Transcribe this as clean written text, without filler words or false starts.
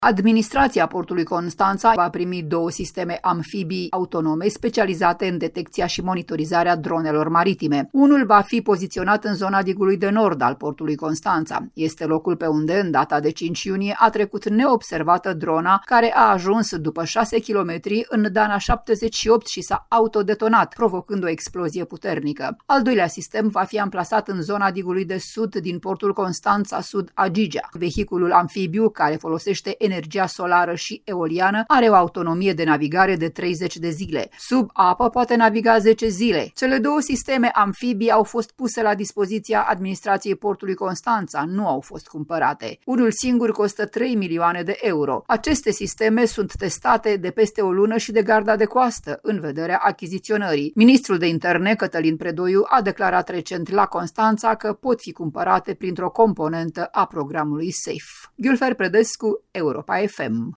Administrația portului Constanța va primi 2 sisteme amfibii autonome specializate în detecția și monitorizarea dronelor maritime. Unul va fi poziționat în zona digului de nord al portului Constanța. Este locul pe unde, în data de 5 iunie, a trecut neobservată drona, care a ajuns după 6 km în Dana 78 și s-a autodetonat, provocând o explozie puternică. Al doilea sistem va fi amplasat în zona digului de sud din portul Constanța Sud Agigea. Vehiculul amfibiu, care folosește energia solară și eoliană, are o autonomie de navigare de 30 de zile. Sub apă poate naviga 10 zile. Cele 2 sisteme amfibii au fost puse la dispoziția administrației portului Constanța, nu au fost cumpărate. Unul singur costă 3 milioane de euro. Aceste sisteme sunt testate de peste o lună și de Garda de Coastă, în vederea achiziționării. Ministrul de Interne, Cătălin Predoiu, a declarat recent la Constanța că pot fi cumpărate printr-o componentă a programului SAFE. Gülfer Predescu, Europa FM.